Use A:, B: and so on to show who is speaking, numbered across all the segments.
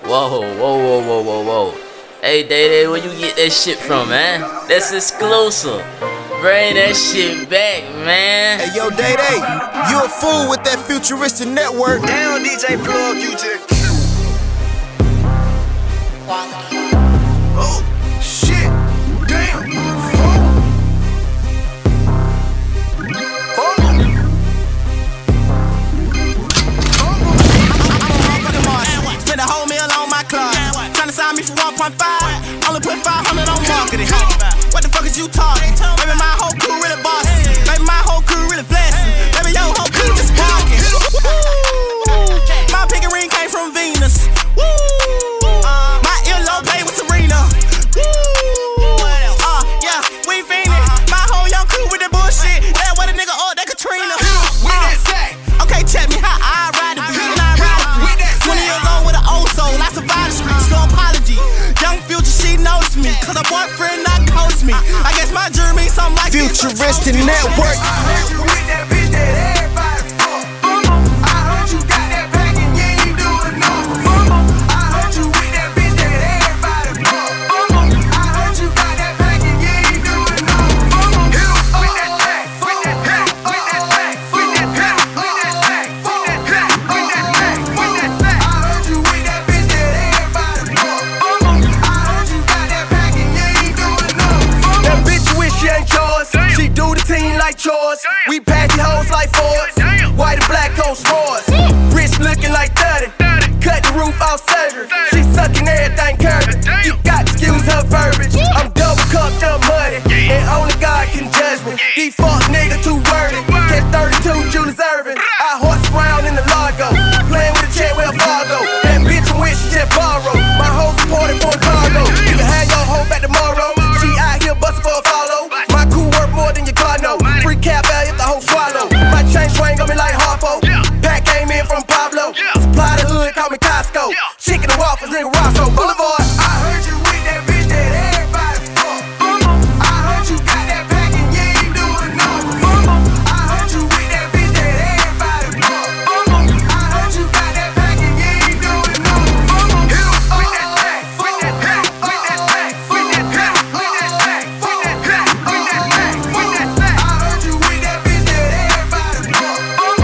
A: Whoa, whoa, whoa, whoa, whoa, whoa. Hey, Day, where you get that shit from, man? That's exclusive. Bring that shit back, man.
B: Hey, yo, Day, you a fool with that futuristic network.
C: Down, DJ Plug, you just. Oh, shit. Damn.
D: Spend a whole meal on my club. Tryna sign me for 1.5. Only put 500 on marketing. What the fuck is you talking? Baby, my whole crew really bossy. Baby, my whole crew really blessed. Baby, your whole crew just walking. My pinky ring came from Venus. My earlobe played with Serena. Yeah, we fiendin'. My whole young crew with the bullshit. That what a nigga or that Katrina. Okay, check me how I ride the beat and I ride the beat. 20 years old with an old soul, I survived the streets, no apology. Young Future, she noticed me, cause her boyfriend not coached me. I guess my jury means something like
B: Futuristic network.
C: I heard you with that bitch that everybody fuck. I heard you got that pack and you ain't doing no. I heard you with that bitch that everybody fuck. I heard you got that pack and you ain't doing no. Hit 'em with that pack, with that pack, with that pack, with that pack, with that pack, with that pack, with that pack, with that pack. I heard you with that bitch that everybody fuck. I heard you got that pack and you ain't doing no. That bitch wish she ain't yours. She do the team like chores. We pass the hoes like Fords. White and black on sports. Rich looking like 30. Cut the roof off surgery. She sucking everything curvy. You got to excuse her verbiage. I'm double cupped up money, and only God can judge me. These fuck niggas too wordy. Catch 32, you deserving. I horse around in the Largo, playing with a check where Fargo. That bitch from which she just borrowed. My hoe supported for a cargo. You can have your hoe back tomorrow. She out here bustin' for a follow. My crew work more than your car know. Free cap out if the hoe swallow. My chain swing on me like Harpo. Pack came in from Pablo. Supply the hood, call me Costco. Chicken and waffles, nigga Roscoe Boulevard. I heard you with that bitch that everybody fuck. I heard you got that pack and you ain't doing no. I heard you with that bitch that everybody fuck. I heard you got that pack and you ain't doing no. Hit 'em with that pack, with that pack, with that pack, with that pack, with that pack, with that pack, with that pack, with that pack. I heard you with that bitch that everybody fuck.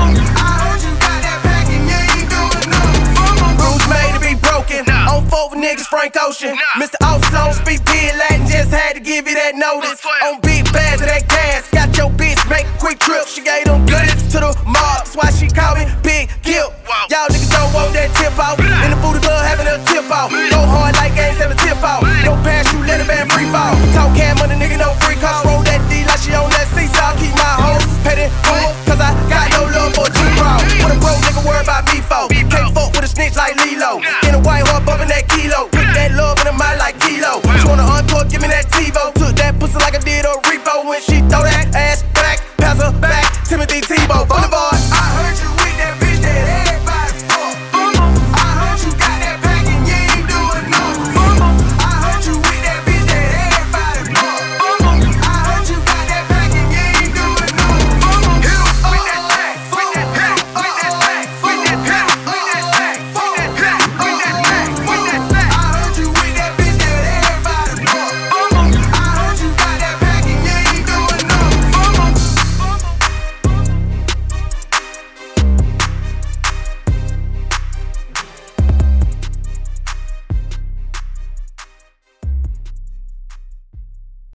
C: I heard you got that pack and you ain't doing no. Rules made to be broken. On four niggas, Frank Ocean. Mr. Officer on speak pid Latin, just had to give you that notice. On big bags of that gas, got your bitch make a quick trip. She gave them goodies to the mob, that's why she called me Big Gil. Y'all niggas don't want that tip out. In the booty club having a tip out. Go hard like games having a tip out. Don't pass you, let a man free fall. Talk cash money, nigga, no free call. Roll that D like she on that seesaw. Keep my hoes petty full, cause I got no love for G-Raw. What a broke nigga worry about me for. Can't fuck with a snitch like Lilo. In a white heart bumping that kilo. Put that love in the mind like Kilo. She wanna uncork, give me that TiVo. Took that pussy like I did a repo. When she throw that